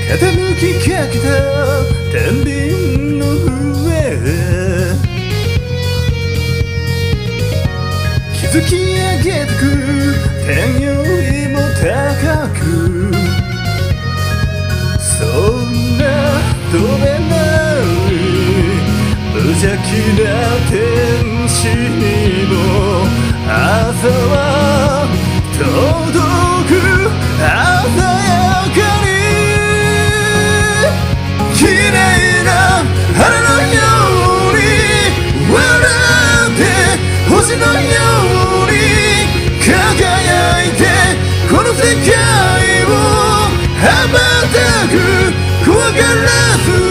傾きかけた天秤の上築き上げてく天よりも高くそんな飛べない無邪気な天使にも朝は届く鮮やかに綺麗な花のように笑って星のように輝いてこの世界を羽ばたく怖がらず